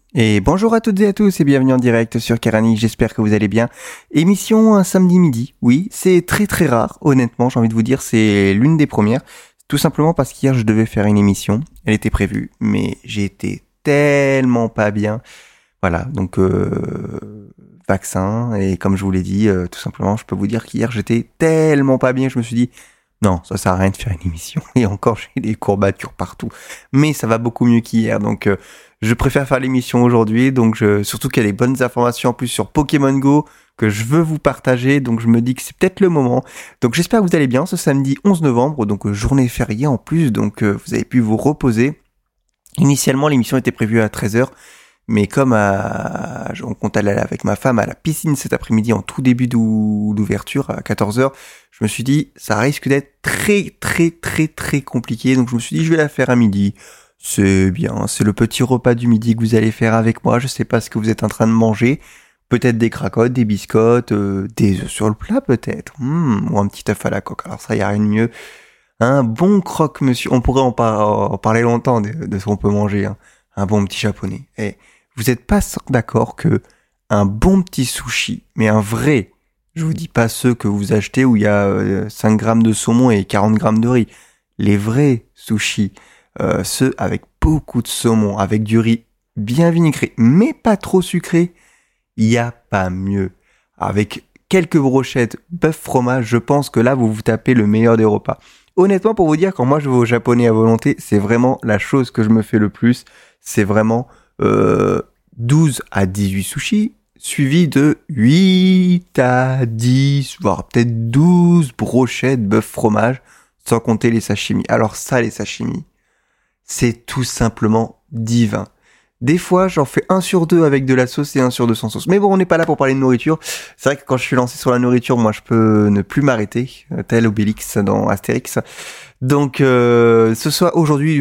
Et bonjour à toutes et à tous et bienvenue en direct sur Karani, j'espère que vous allez bien. Émission un samedi midi, oui, c'est très très rare, honnêtement, j'ai envie de vous dire, c'est l'une des premières. Tout simplement parce qu'hier je devais faire une émission, elle était prévue, mais j'ai été tellement pas bien. Voilà, donc vaccin, et comme je vous l'ai dit, tout simplement, je peux vous dire qu'hier j'étais tellement pas bien, je me suis dit, non, ça sert à rien de faire une émission, et encore j'ai des courbatures partout. Mais ça va beaucoup mieux qu'hier, donc je préfère faire l'émission aujourd'hui, donc surtout qu'il y a des bonnes informations en plus sur Pokémon Go que je veux vous partager, donc je me dis que c'est peut-être le moment. Donc j'espère que vous allez bien ce samedi 11 novembre, donc journée fériée en plus, donc vous avez pu vous reposer. Initialement l'émission était prévue à 13h, mais comme on compte aller avec ma femme à la piscine cet après-midi en tout début d'ouverture à 14h, je me suis dit ça risque d'être très très très très compliqué, donc je me suis dit je vais la faire à midi. C'est bien, c'est le petit repas du midi que vous allez faire avec moi. Je sais pas ce que vous êtes en train de manger. Peut-être des cracottes, des biscottes, des œufs sur le plat peut-être. Ou un petit œuf à la coque. Alors ça, y a rien de mieux. Un bon croque-monsieur. On pourrait en parler longtemps de ce qu'on peut manger. Hein. Un bon petit japonais. Et vous êtes pas d'accord que un bon petit sushi, mais un vrai, je vous dis pas ceux que vous achetez où il y a 5 grammes de saumon et 40 grammes de riz. Les vrais sushis. Ceux avec beaucoup de saumon, avec du riz bien vinaigré, mais pas trop sucré, il n'y a pas mieux. Avec quelques brochettes bœuf fromage, je pense que là, vous vous tapez le meilleur des repas. Honnêtement, pour vous dire, quand moi je vais au japonais à volonté, c'est vraiment la chose que je me fais le plus. C'est vraiment 12 à 18 sushis, suivi de 8 à 10, voire peut-être 12 brochettes bœuf fromage, sans compter les sashimi. Alors ça, les sashimi, c'est tout simplement divin. Des fois, j'en fais 1 sur 2 avec de la sauce et 1 sur 2 sans sauce. Mais bon, on n'est pas là pour parler de nourriture. C'est vrai que quand je suis lancé sur la nourriture, moi, je peux ne plus m'arrêter, tel Obélix dans Astérix. Donc, aujourd'hui,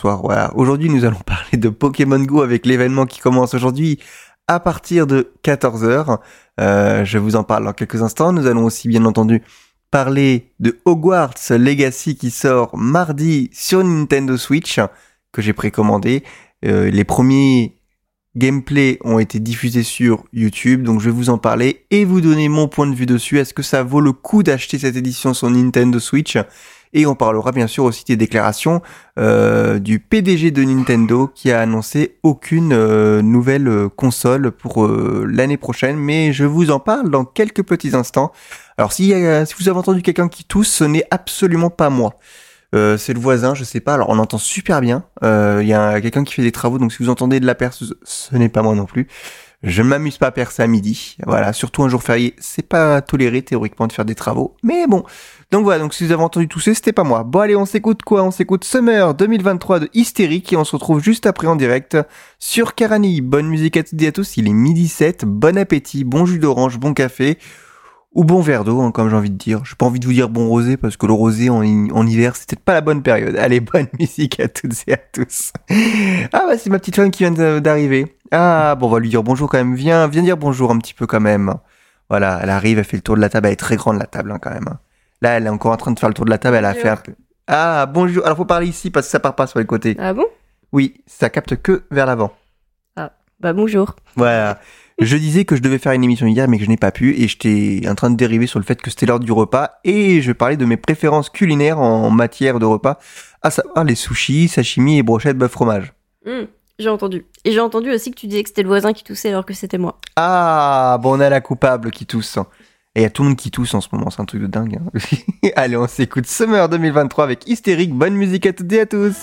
nous allons parler de Pokémon Go avec l'événement qui commence aujourd'hui à partir de 14h. Je vous en parle dans quelques instants. Nous allons aussi, bien entendu, parler de Hogwarts Legacy qui sort mardi sur Nintendo Switch, que j'ai précommandé. Les premiers gameplays ont été diffusés sur YouTube, donc je vais vous en parler et vous donner mon point de vue dessus. Est-ce que ça vaut le coup d'acheter cette édition sur Nintendo Switch ? Et on parlera bien sûr aussi des déclarations du PDG de Nintendo qui a annoncé aucune nouvelle console pour l'année prochaine, mais je vous en parle dans quelques petits instants. Alors si vous avez entendu quelqu'un qui tousse, ce n'est absolument pas moi. C'est le voisin, je sais pas. Alors on entend super bien. Il y a quelqu'un qui fait des travaux, donc si vous entendez de la perce, ce n'est pas moi non plus. Je ne m'amuse pas à percer à midi. Voilà, surtout un jour férié, c'est pas toléré théoriquement de faire des travaux. Mais bon. Donc voilà, donc si vous avez entendu tousser, c'était pas moi. Bon allez, on s'écoute quoi ? On s'écoute Summer 2023 de Hystérique et on se retrouve juste après en direct sur Karani. Bonne musique à toutes et à tous, il est 12h07, bon appétit, bon jus d'orange, bon café ou bon verre d'eau, hein, comme j'ai envie de dire. J'ai pas envie de vous dire bon rosé parce que le rosé en hiver, c'est peut-être pas la bonne période. Allez, bonne musique à toutes et à tous. Ah bah c'est ma petite femme qui vient d'arriver. Ah bon, on va lui dire bonjour quand même. Viens dire bonjour un petit peu quand même. Voilà, elle arrive, elle fait le tour de la table, elle est très grande la table hein, quand même. Hein. Là, elle est encore en train de faire le tour de la table, elle a fait un peu... Ah, bonjour. Alors, faut parler ici parce que ça part pas sur les côtés. Ah bon ? Oui, ça capte que vers l'avant. Ah, bah bonjour. Voilà. Je disais que je devais faire une émission hier, mais que je n'ai pas pu, et j'étais en train de dériver sur le fait que c'était l'heure du repas, et je parlais de mes préférences culinaires en matière de repas, à savoir les sushis, sashimi et brochettes bœuf fromage. J'ai entendu. Et j'ai entendu aussi que tu disais que c'était le voisin qui toussait alors que c'était moi. Ah, bon, on a la coupable qui tousse. Et il y a tout le monde qui tousse en ce moment, c'est un truc de dingue. Hein. Allez, on s'écoute Summer 2023 avec Hystérique. Bonne musique à toutes et à tous.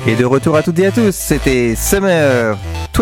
Et de retour à toutes et à tous, c'était Summer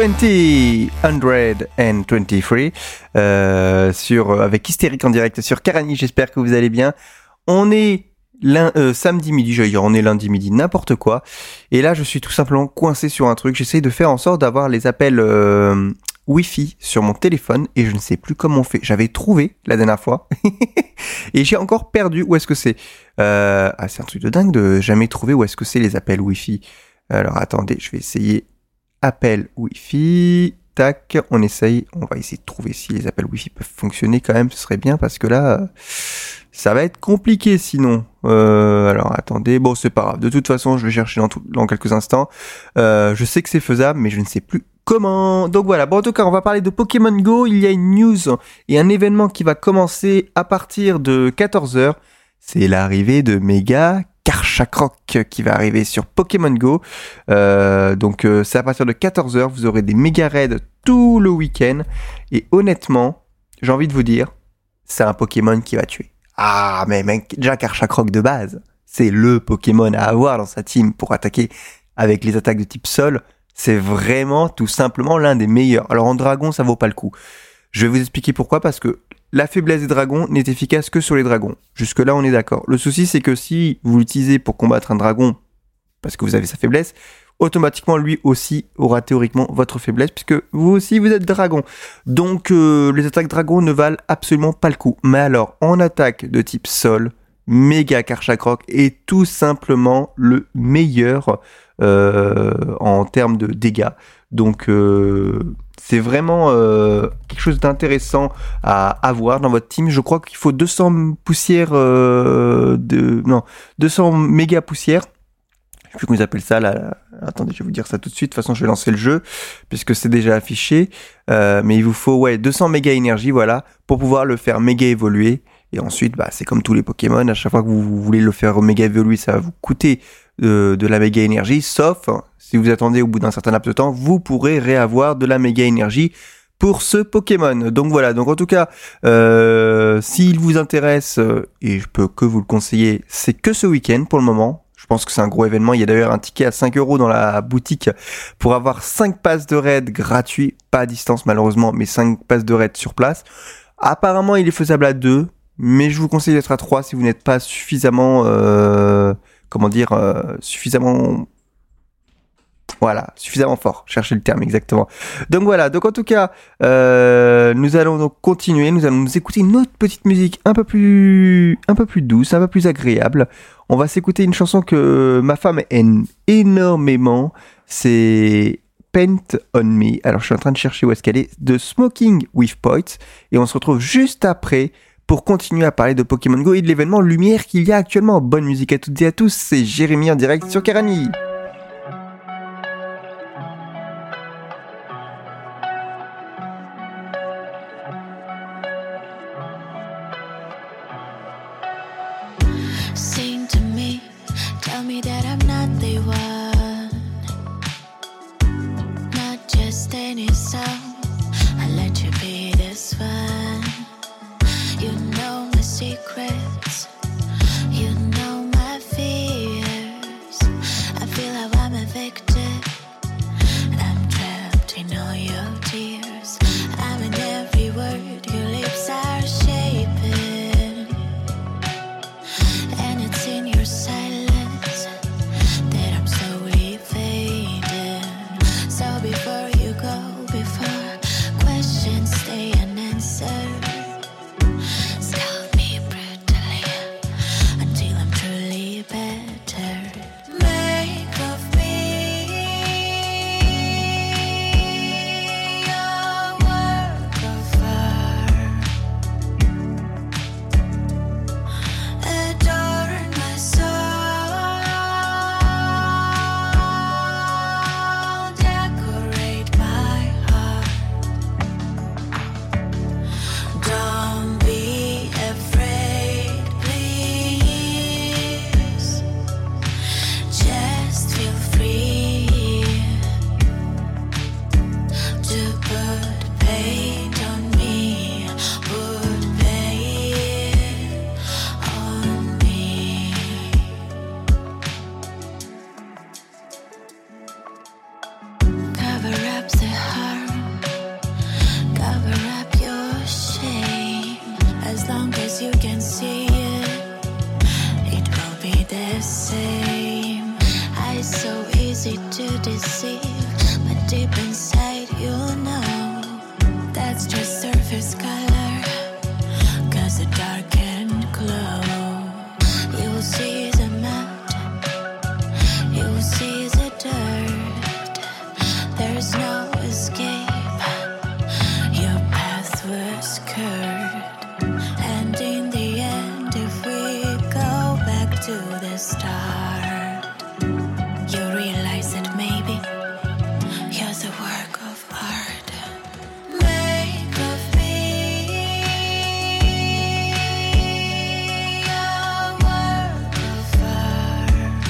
2023 avec Hystérique en direct sur Karani. J'espère que vous allez bien. On est samedi midi, j'allais dire on est lundi midi, n'importe quoi. Et là, je suis tout simplement coincé sur un truc. J'essaye de faire en sorte d'avoir les appels Wi-Fi sur mon téléphone et je ne sais plus comment on fait. J'avais trouvé la dernière fois et j'ai encore perdu. Où est-ce que c'est c'est un truc de dingue de jamais trouver où est-ce que c'est les appels Wi-Fi. Alors attendez, je vais essayer appel Wi-Fi. Tac, on va essayer de trouver si les appels Wi-Fi peuvent fonctionner quand même, ce serait bien parce que là, ça va être compliqué sinon. Alors attendez, bon c'est pas grave, de toute façon je vais chercher dans quelques instants. Je sais que c'est faisable, mais je ne sais plus comment. Donc voilà, bon en tout cas on va parler de Pokémon Go, il y a une news et un événement qui va commencer à partir de 14h. C'est l'arrivée de Mega Karchakrok qui va arriver sur Pokémon Go. Donc c'est à partir de 14h, vous aurez des méga raids tout le week-end. Et honnêtement, j'ai envie de vous dire, c'est un Pokémon qui va tuer. Ah mais mec, déjà Karchakrok de base, c'est le Pokémon à avoir dans sa team pour attaquer avec les attaques de type sol. C'est vraiment tout simplement l'un des meilleurs. Alors en dragon, ça vaut pas le coup. Je vais vous expliquer pourquoi, parce que la faiblesse des dragons n'est efficace que sur les dragons. Jusque-là, on est d'accord. Le souci, c'est que si vous l'utilisez pour combattre un dragon, parce que vous avez sa faiblesse, automatiquement, lui aussi aura théoriquement votre faiblesse, puisque vous aussi, vous êtes dragon. Donc, les attaques dragons ne valent absolument pas le coup. Mais alors, en attaque de type sol, Mega Karchakrok est tout simplement le meilleur en termes de dégâts. Donc, c'est vraiment quelque chose d'intéressant à avoir dans votre team. Je crois qu'il faut 200 poussières 200 méga poussières. Je sais plus comment ils appellent ça là. Attendez, je vais vous dire ça tout de suite. De toute façon, je vais lancer le jeu puisque c'est déjà affiché. Mais il vous faut 200 méga énergie, voilà, pour pouvoir le faire méga évoluer. Et ensuite, c'est comme tous les Pokémon. À chaque fois que vous voulez le faire méga évoluer, ça va vous coûter de la méga énergie, sauf si vous attendez au bout d'un certain laps de temps, vous pourrez réavoir de la méga énergie pour ce Pokémon. Donc voilà, donc en tout cas, s'il vous intéresse, et je peux que vous le conseiller, c'est que ce week-end pour le moment. Je pense que c'est un gros événement. Il y a d'ailleurs un ticket à 5€ dans la boutique pour avoir 5 passes de raid gratuits, pas à distance malheureusement, mais 5 passes de raid sur place. Apparemment, il est faisable à 2, mais je vous conseille d'être à 3 si vous n'êtes pas suffisamment... suffisamment fort, cherchez le terme exactement. Donc voilà, donc en tout cas, nous allons donc continuer, nous allons nous écouter une autre petite musique un peu plus douce, un peu plus agréable. On va s'écouter une chanson que ma femme aime énormément, c'est Paint on Me. Alors je suis en train de chercher où est-ce qu'elle est, de Smoking with Points, et on se retrouve juste après pour continuer à parler de Pokémon Go et de l'événement Lumière qu'il y a actuellement. Bonne musique à toutes et à tous, c'est Jérémy en direct sur Karani. Sing to me, tell me that I'm not the one, not just any song, I'll let you be this one. You know my secrets, you know my fears. I feel how I'm addicted, I'm trapped in all your tears. I'm in every word your lips are shaping, and it's in your silence the same. Eyes so easy to deceive, but deep inside you know that's just surface color, 'cause the dark can glow. You see the mud, you see the dirt, there's no escape, your path was curved. And in the end, if we go back to the start, you realize that maybe you're the work of art. Make of me a work of art.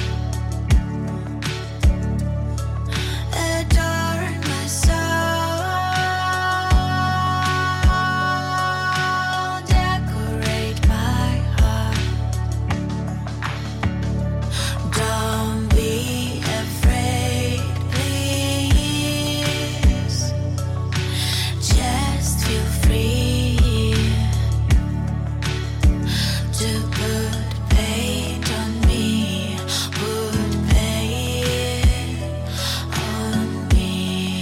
Adorn my soul, decorate my heart. Don't be afraid, please. Just feel free to put paint on me, put paint on me.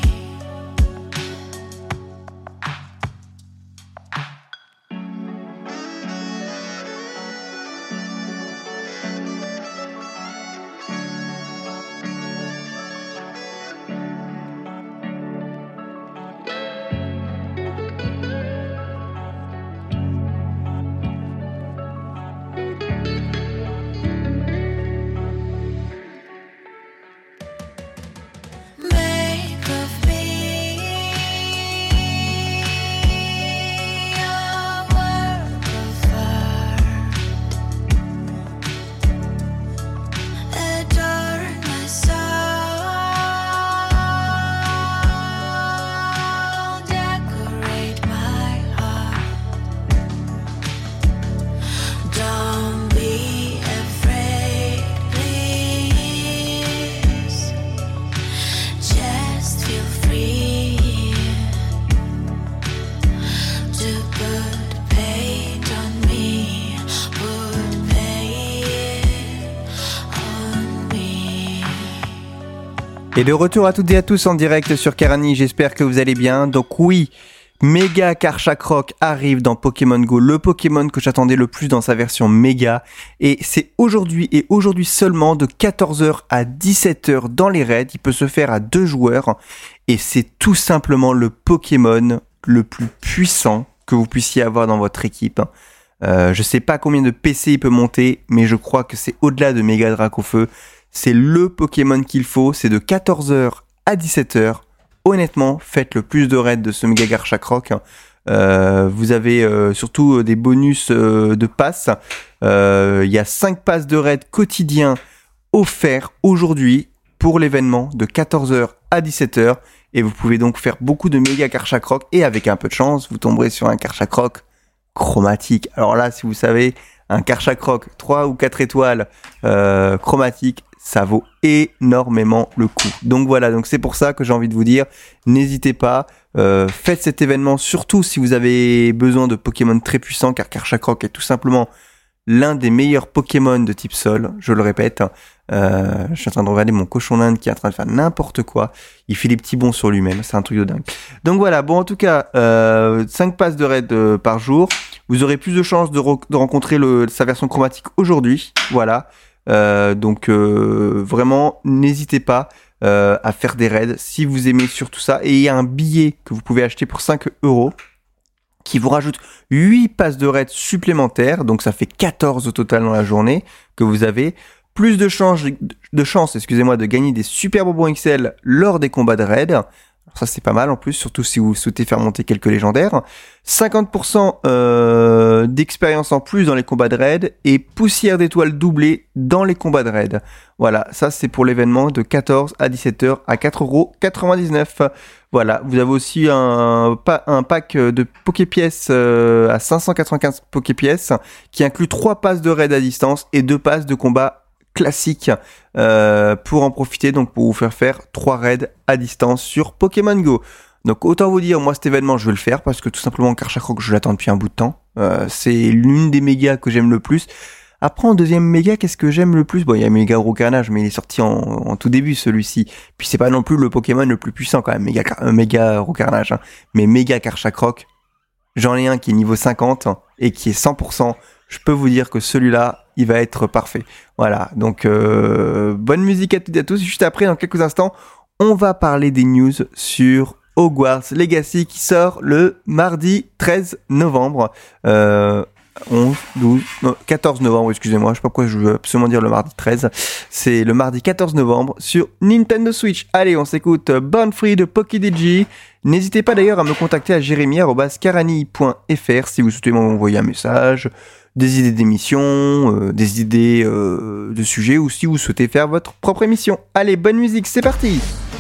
Make of me a work of art. Adorn my soul, decorate my heart. Don't be afraid, please. Just feel free to put paint on me, put paint on me. Et de retour à toutes et à tous en direct sur Karani, j'espère que vous allez bien. Donc oui, Méga Karchakroc arrive dans Pokémon Go, le Pokémon que j'attendais le plus dans sa version Méga. Et c'est aujourd'hui et aujourd'hui seulement de 14h à 17h dans les raids. Il peut se faire à 2 joueurs. Et c'est tout simplement le Pokémon le plus puissant que vous puissiez avoir dans votre équipe. Je sais pas combien de PC il peut monter, mais je crois que c'est au-delà de Méga Dracofeu. C'est le Pokémon qu'il faut. C'est de 14h à 17h. Honnêtement, faites le plus de raids de ce Méga Karchakroc. Vous avez surtout des bonus de passes. Il y a 5 passes de raid quotidiens offerts aujourd'hui pour l'événement de 14h à 17h. Et vous pouvez donc faire beaucoup de Méga Karchakroc. Et avec un peu de chance, vous tomberez sur un Karchakroc chromatique. Alors là, si vous savez, un Karchakroc 3 ou 4 étoiles chromatique, ça vaut énormément le coup. Donc voilà, donc c'est pour ça que j'ai envie de vous dire, n'hésitez pas, faites cet événement, surtout si vous avez besoin de Pokémon très puissants, car Karchakroc est tout simplement l'un des meilleurs Pokémon de type sol, je le répète. Je suis en train de regarder mon cochon d'Inde qui est en train de faire n'importe quoi. Il fait des petits bonds sur lui-même, c'est un truc de dingue. Donc voilà, bon en tout cas, 5 passes de raid par jour. Vous aurez plus de chances de rencontrer sa version chromatique aujourd'hui. Voilà. Donc vraiment, n'hésitez pas à faire des raids si vous aimez surtout ça. Et il y a un billet que vous pouvez acheter pour 5€ qui vous rajoute 8 passes de raid supplémentaires. Donc ça fait 14 au total dans la journée que vous avez. Plus de chance, de gagner des super bonbons XL lors des combats de raid. Alors ça c'est pas mal en plus, surtout si vous souhaitez faire monter quelques légendaires. 50% d'expérience en plus dans les combats de raid et poussière d'étoiles doublée dans les combats de raid. Voilà, ça c'est pour l'événement de 14 à 17h à 4,99€. Voilà, vous avez aussi un pack de Poképièces à 595 Poképièces qui inclut 3 passes de raid à distance et 2 passes de combat classique pour en profiter, donc pour vous faire 3 raids à distance sur Pokémon Go. Donc autant vous dire, moi cet événement je vais le faire parce que tout simplement Karchakroc je l'attends depuis un bout de temps. C'est l'une des mégas que j'aime le plus. Après, en deuxième méga, qu'est-ce que j'aime le plus? Bon, il y a Méga Gros Carnage, mais il est sorti en tout début, celui-ci. Puis c'est pas non plus le Pokémon le plus puissant, quand même, Méga Gros Carnage, hein. Mais Méga Karchakroc, j'en ai un qui est niveau 50 et qui est 100%. Je peux vous dire que celui-là, il va être parfait. Voilà, donc bonne musique à toutes et à tous. Juste après, dans quelques instants, on va parler des news sur Hogwarts Legacy qui sort le mardi 13 novembre. 14 novembre, excusez-moi, je sais pas pourquoi je veux absolument dire le mardi 13. C'est le mardi 14 novembre sur Nintendo Switch. Allez, on s'écoute Born Free de PokéDJ. N'hésitez pas d'ailleurs à me contacter à jeremy@carani.fr si vous souhaitez m'envoyer un message, des idées d'émissions, des idées de sujets ou si vous souhaitez faire votre propre émission. Allez, bonne musique, c'est parti!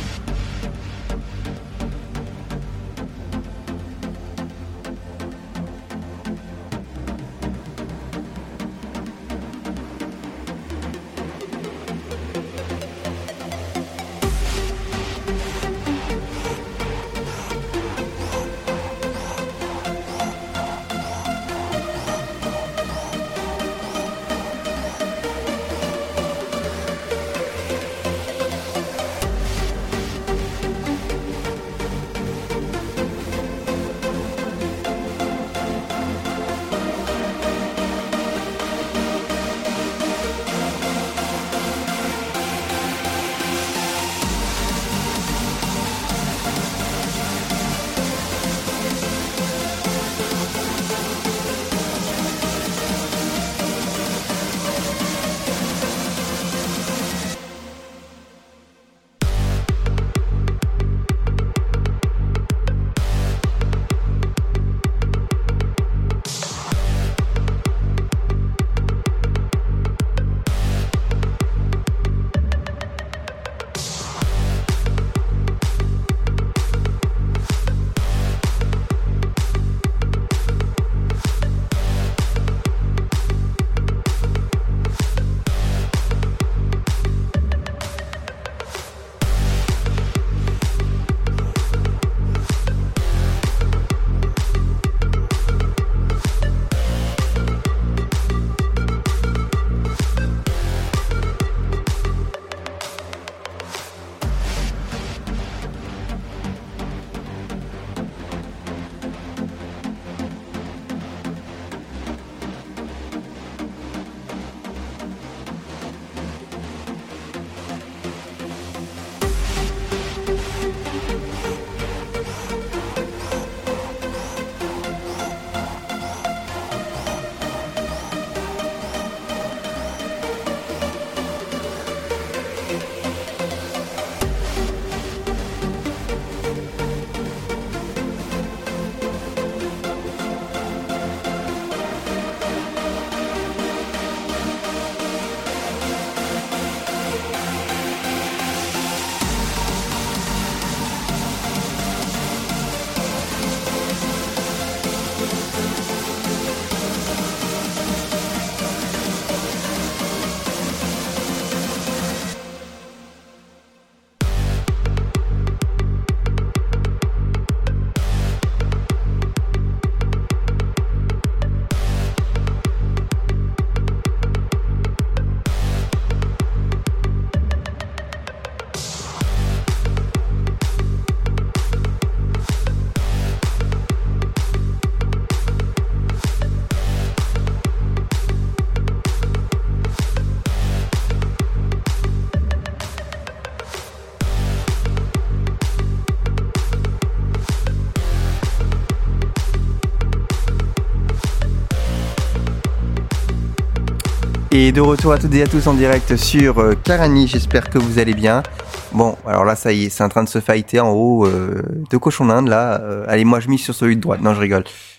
Et de retour à toutes et à tous en direct sur Carani, j'espère que vous allez bien. Bon, alors là ça y est, c'est en train de se fighter en haut de cochon d'Inde là. Allez, moi je mise sur celui de droite, non je rigole.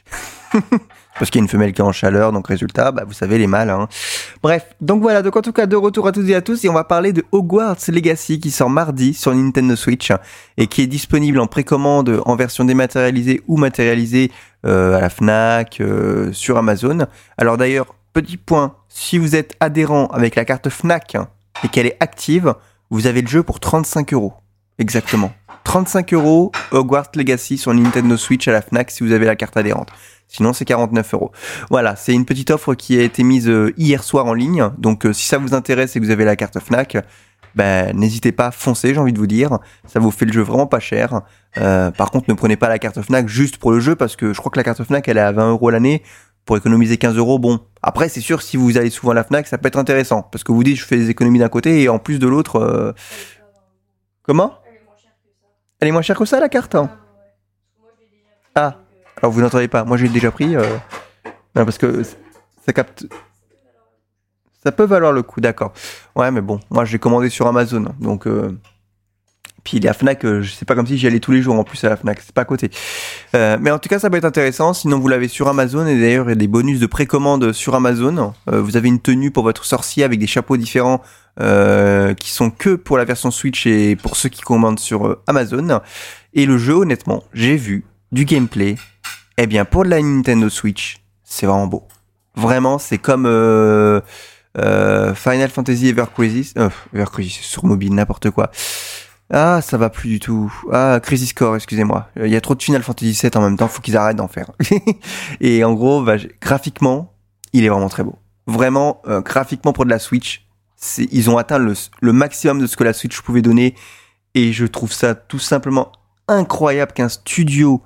Parce qu'il y a une femelle qui est en chaleur, donc résultat, bah vous savez les mâles. Hein. Bref, donc voilà, donc en tout cas de retour à toutes et à tous, et on va parler de Hogwarts Legacy qui sort mardi sur Nintendo Switch et qui est disponible en précommande en version dématérialisée ou matérialisée à la Fnac, sur Amazon. Alors d'ailleurs, petit point, si vous êtes adhérent avec la carte Fnac et qu'elle est active, vous avez le jeu pour 35€. Exactement. 35€, Hogwarts Legacy sur Nintendo Switch à la Fnac si vous avez la carte adhérente. Sinon, c'est 49€. Voilà, c'est une petite offre qui a été mise hier soir en ligne. Donc, si ça vous intéresse et que vous avez la carte Fnac, n'hésitez pas, foncez, j'ai envie de vous dire. Ça vous fait le jeu vraiment pas cher. Par contre, ne prenez pas la carte Fnac juste pour le jeu, parce que je crois que la carte Fnac, elle est à 20€ l'année. Pour économiser 15€, bon. Après, c'est sûr, si vous allez souvent à la Fnac, ça peut être intéressant. Parce que vous dites, je fais des économies d'un côté et en plus de l'autre... Comment ? Elle est moins chère que ça, la carte, hein ? Ah, alors vous n'entendez pas. Moi, j'ai déjà pris. Non, parce que ça capte. Ça peut valoir le coup, d'accord. Ouais, mais bon, moi, j'ai commandé sur Amazon. Donc, puis la Fnac, c'est pas comme si j'y allais tous les jours en plus à la Fnac. C'est pas à côté. Mais en tout cas, ça peut être intéressant. Sinon, vous l'avez sur Amazon. Et d'ailleurs, il y a des bonus de précommande sur Amazon. Vous avez une tenue pour votre sorcier avec des chapeaux différents qui sont que pour la version Switch et pour ceux qui commandent sur Amazon. Et le jeu, honnêtement, j'ai vu du gameplay. Eh bien, pour de la Nintendo Switch, c'est vraiment beau. Vraiment, c'est comme Final Fantasy Ever Crisis. Ever Crisis, sur mobile, n'importe quoi. Ah, ça va plus du tout. Ah, Crisis Core, excusez-moi. Il y a trop de Final Fantasy 7 en même temps, faut qu'ils arrêtent d'en faire. Et en gros, graphiquement, il est vraiment très beau. Vraiment, graphiquement pour de la Switch, ils ont atteint le maximum de ce que la Switch pouvait donner. Et je trouve ça tout simplement incroyable qu'un studio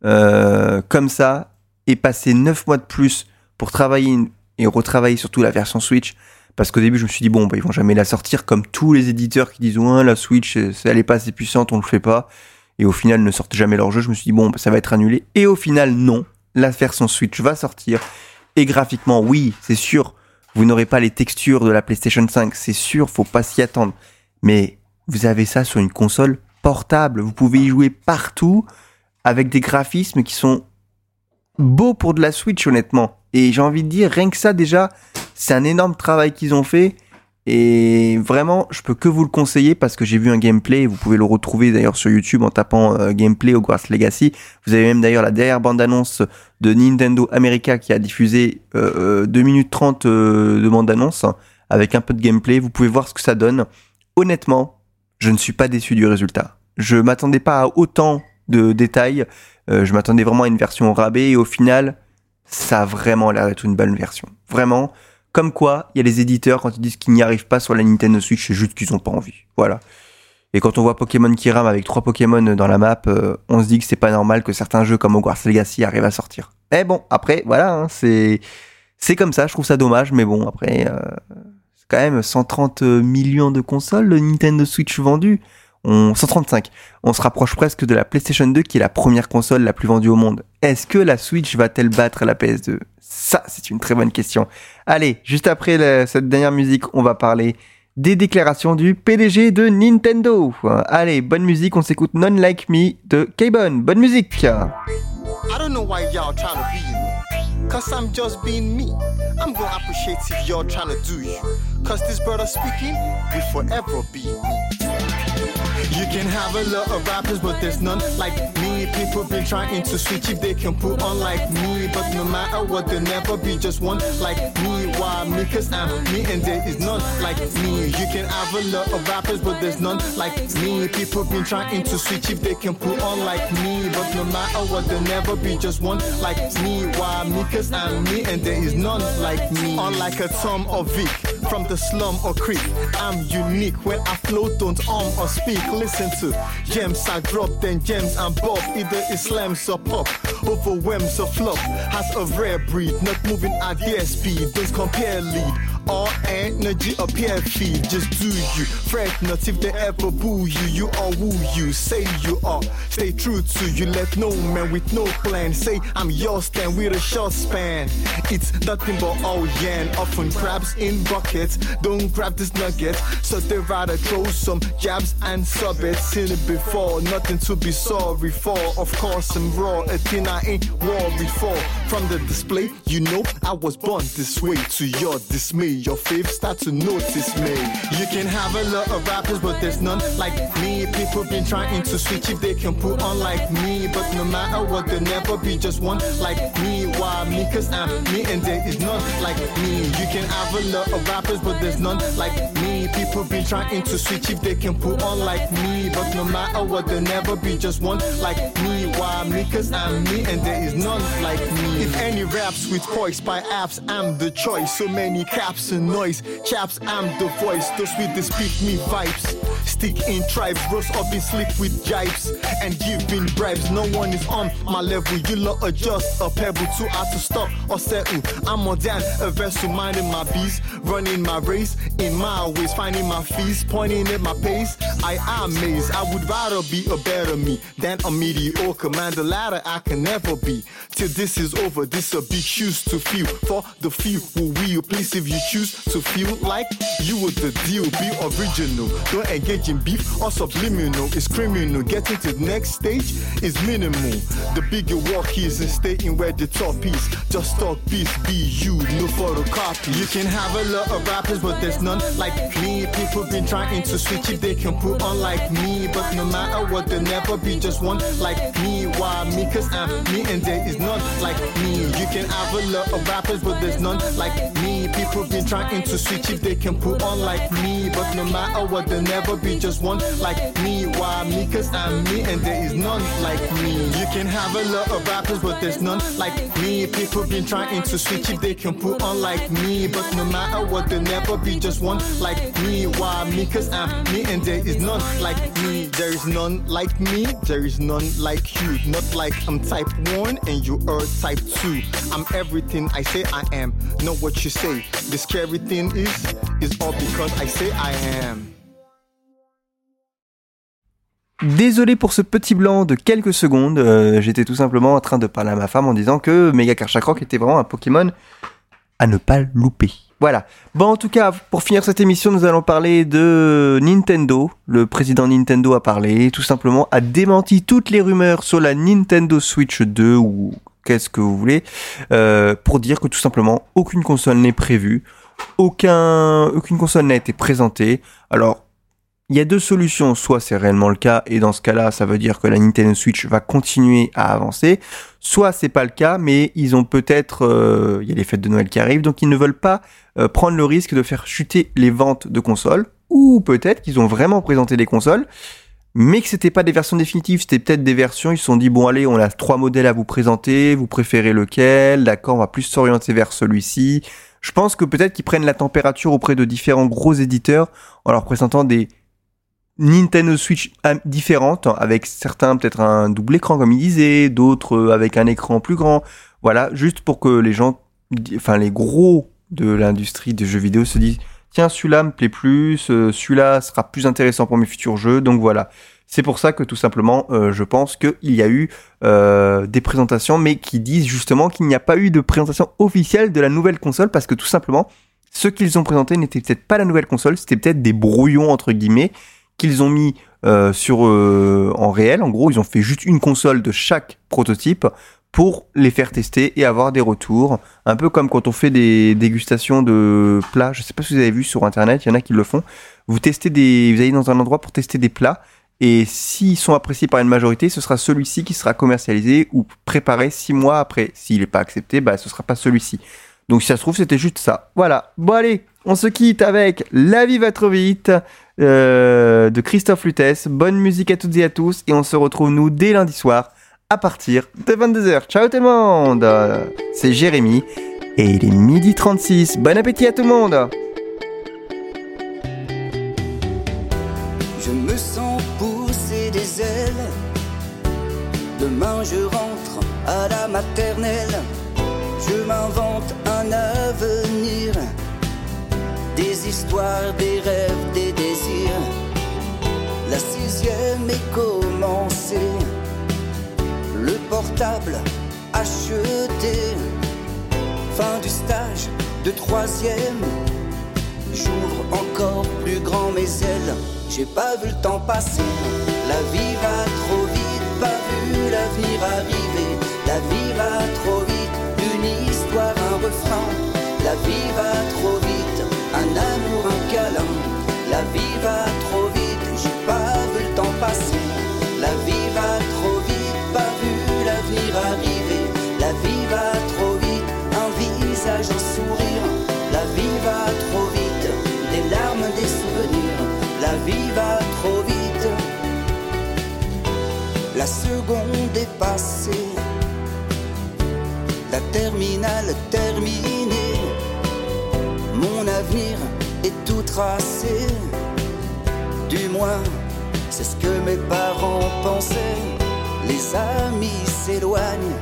comme ça ait passé 9 mois de plus pour travailler et retravailler surtout la version Switch. Parce qu'au début, je me suis dit, bon, ils vont jamais la sortir comme tous les éditeurs qui disent, ouais, la Switch, elle est pas assez puissante, on le fait pas. Et au final, ne sortent jamais leur jeu. Je me suis dit, bon, ça va être annulé. Et au final, non. La version Switch va sortir. Et graphiquement, oui, c'est sûr, vous n'aurez pas les textures de la PlayStation 5. C'est sûr, faut pas s'y attendre. Mais vous avez ça sur une console portable. Vous pouvez y jouer partout avec des graphismes qui sont beaux pour de la Switch, honnêtement. Et j'ai envie de dire, rien que ça, déjà, c'est un énorme travail qu'ils ont fait. Et vraiment, je peux que vous le conseiller parce que j'ai vu un gameplay. Vous pouvez le retrouver d'ailleurs sur YouTube en tapant gameplay Hogwarts Legacy. Vous avez même d'ailleurs la dernière bande-annonce de Nintendo America qui a diffusé 2 minutes 30 de bande-annonce avec un peu de gameplay. Vous pouvez voir ce que ça donne. Honnêtement, je ne suis pas déçu du résultat. Je m'attendais pas à autant de détails. Je m'attendais vraiment à une version au rabais et au final, ça a vraiment l'air d'être une bonne version. Vraiment. Comme quoi, il y a les éditeurs, quand ils disent qu'ils n'y arrivent pas sur la Nintendo Switch, c'est juste qu'ils n'ont pas envie. Voilà. Et quand on voit Pokémon qui rame avec 3 Pokémon dans la map, on se dit que c'est pas normal que certains jeux comme Hogwarts Legacy arrivent à sortir. Mais bon, après, voilà, hein, c'est comme ça, je trouve ça dommage, mais bon, après, c'est quand même 130 millions de consoles, le Nintendo Switch vendu. 135. On se rapproche presque de la PlayStation 2 qui est la première console la plus vendue au monde. Est-ce que la Switch va-t-elle battre la PS2 ? Ça, c'est une très bonne question. Allez, juste après cette dernière musique, on va parler des déclarations du PDG de Nintendo. Allez, bonne musique, on s'écoute None Like Me de K-Bon. Bonne musique. I don't know why y'all trying to be me, cause I'm just being me. I'm gonna appreciate if y'all trying to do you, cause this brother speaking will forever be me. You can have a lot of rappers, but there's none like me. People been trying to switch if they can put on like me, but no matter what, there'll never be just one like me. Why me? Cause I'm me and there is none like me. You can have a lot of rappers, but there's none like me. People been trying to switch if they can put on like me, but no matter what, there'll never be just one like me. Why me? Cause I'm me and there is none like me. Unlike a Tom or Vic from the slum or creek, I'm unique. When I flow, don't or speak. Listen to gems I drop, then gems and bob. Either it slams or pop, overwhelms or flop. Has a rare breed, not moving at their speed. Don't compare lead. All energy appear feed, just do you. Fret not if they ever boo you. You are who you say you are. Stay true to you. Let no man with no plan say I'm yours, stand with a short span. It's nothing but all yan. Often crabs in buckets. Don't grab this nugget, so they rather throw some jabs and sub it. Seen it before, nothing to be sorry for. Of course I'm raw, a thing I ain't worried for. From the display, you know I was born this way. To your dismay, your faves start to notice me. You can have a lot of rappers, but there's none like me. People been trying to switch if they can put on like me, but no matter what, there'll never be just one like me. Why me? Cause I'm me and there is none like me. You can have a lot of rappers, but there's none like me. People been trying to switch if they can put on like me, but no matter what, there'll never be just one like me. Why me? Cause I'm me and there is none like me. If any raps with voice by apps, I'm the choice. So many caps and noise, chaps, I'm the voice. Those with the speak me vibes, stick in tribes, roast up in slick with jibes and giving bribes. No one is on my level, you lot are just a pebble, too hard to stop or settle. I'm more than a vessel, minding my bees, running my race in my ways, finding my fees, pointing at my pace. I am amazed, I would rather be a better me than a mediocre man. The latter I can never be. Till this is over, this a big shoes to fill for the few who will. Please, if you choose to feel like you were the deal, be original. Don't engage in beef or subliminal. It's criminal. Getting to the next stage is minimal. The bigger walk is in stating where the top is. Just talk peace, be you, no photocopy. You can have a lot of rappers, but there's none like me. People been trying to switch if they can put on like me, but no matter what, there'll never be just one like me. Why me? Cause I'm me and there is none like me. You can have a lot of rappers, but there's none like me. People been trying to switch if they can put on like me, but no matter what, there'll never be just one like me. Why me? Cause I'm me and there is none like me. You can have a lot of rappers, but there's none like me. People been trying to switch if they can put on like me, but no matter what, there'll never be just one like me. Why me? Cause I'm me and there is none like me. There is none like me, there is none like you. Not like I'm type 1 and you are type 2. I'm everything I say I am, not what you say. The scary thing is all because I say I am. Désolé pour ce petit blanc de quelques secondes, j'étais tout simplement en train de parler à ma femme en disant que Mega Karchakroc était vraiment un Pokémon à ne pas louper. Voilà. Bon, en tout cas, pour finir cette émission, nous allons parler de Nintendo. Le président Nintendo a parlé, tout simplement, a démenti toutes les rumeurs sur la Nintendo Switch 2 ou qu'est-ce que vous voulez, pour dire que tout simplement, aucune console n'est prévue, aucune console n'a été présentée. Alors, il y a deux solutions, soit c'est réellement le cas, et dans ce cas-là, ça veut dire que la Nintendo Switch va continuer à avancer, soit c'est pas le cas, mais ils ont peut-être, il y a les fêtes de Noël qui arrivent, donc ils ne veulent pas prendre le risque de faire chuter les ventes de consoles, ou peut-être qu'ils ont vraiment présenté des consoles, mais que c'était pas des versions définitives, c'était peut-être des versions, ils se sont dit, bon allez, on a 3 modèles à vous présenter, vous préférez lequel, d'accord, on va plus s'orienter vers celui-ci. Je pense que peut-être qu'ils prennent la température auprès de différents gros éditeurs, en leur présentant des Nintendo Switch différentes, avec certains peut-être un double écran comme ils disaient, d'autres avec un écran plus grand, voilà, juste pour que les gens, enfin les gros de l'industrie des jeux vidéo se disent tiens celui-là me plaît plus, celui-là sera plus intéressant pour mes futurs jeux, donc voilà. C'est pour ça que tout simplement je pense qu'il y a eu des présentations mais qui disent justement qu'il n'y a pas eu de présentation officielle de la nouvelle console parce que tout simplement ce qu'ils ont présenté n'était peut-être pas la nouvelle console, c'était peut-être des brouillons entre guillemets qu'ils ont mis en réel. En gros, ils ont fait juste une console de chaque prototype pour les faire tester et avoir des retours. Un peu comme quand on fait des dégustations de plats. Je sais pas si vous avez vu sur Internet, il y en a qui le font. Vous allez dans un endroit pour tester des plats et s'ils sont appréciés par une majorité, ce sera celui-ci qui sera commercialisé ou préparé 6 mois après. S'il n'est pas accepté, ce sera pas celui-ci. Donc si ça se trouve, c'était juste ça. Voilà. Bon allez, on se quitte avec La vie va trop vite de Christophe Lutès. Bonne musique à toutes et à tous et on se retrouve nous dès lundi soir à partir de 22h. Ciao tout le monde. C'est Jérémy et il est 12h36. Bon appétit à tout le monde. Je me sens pousser des ailes. Demain je rentre à la maternelle. Je m'invente un avenir. Des histoires, des rêves, des désirs. La 6e est commencée. Le portable acheté. Fin du stage de 3e. J'ouvre encore plus grand mes ailes. J'ai pas vu le temps passer. La vie va trop vite, pas vu l'avenir arriver. La vie va trop vite, une histoire, un refrain. La vie va trop vite. La vie va trop vite, la seconde est passée, la terminale terminée, mon avenir est tout tracé, du moins c'est ce que mes parents pensaient. Les amis s'éloignent,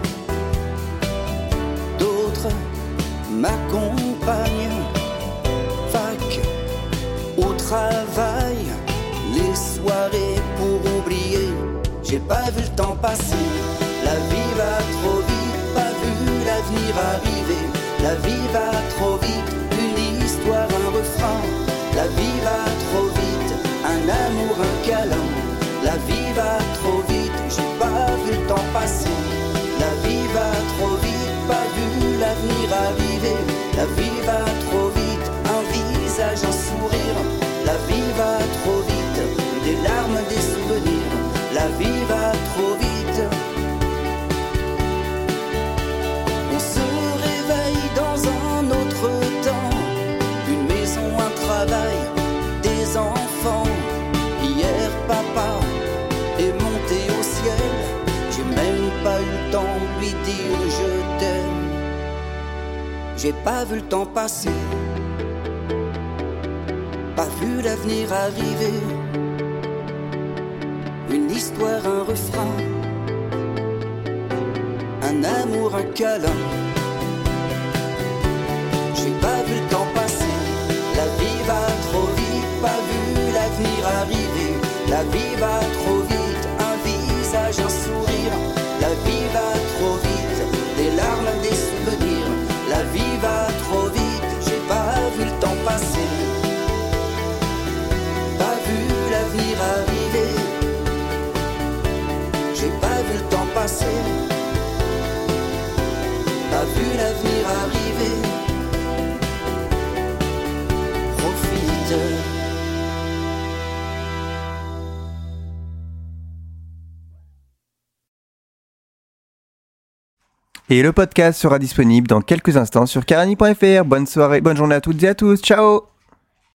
d'autres m'accompagnent, fac, au travail, les soirées pour oublier. J'ai pas vu le temps passer, la vie va trop vite, pas vu l'avenir arriver. La vie va trop vite, une histoire, un refrain. La vie va trop vite, un amour, un câlin. La vie va trop vite, j'ai pas vu le temps passer. La vie va trop vite, pas vu l'avenir arriver. La vie va trop vite, un visage, un sourire. La vie va trop vite, des larmes, des souvenirs. La vie va trop vite. On se réveille dans un autre temps. Une maison, un travail, des enfants. Hier papa est monté au ciel. J'ai même pas eu le temps de lui dire je t'aime. J'ai pas vu le temps passer, pas vu l'avenir arriver. Une histoire, un refrain, un amour, un câlin. J'ai pas vu le temps passer, la vie va trop vite, pas vu l'avenir arriver. La vie va trop vite, un visage, un sourire. La vie va trop vite, des larmes, des souvenirs. La vie va trop vite, j'ai pas vu le temps passer, pas vu l'avenir arriver. J'ai pas vu le temps passer, pas vu l'avenir arriver. Profite. Et le podcast sera disponible dans quelques instants sur karani.fr. Bonne soirée, bonne journée à toutes et à tous. Ciao!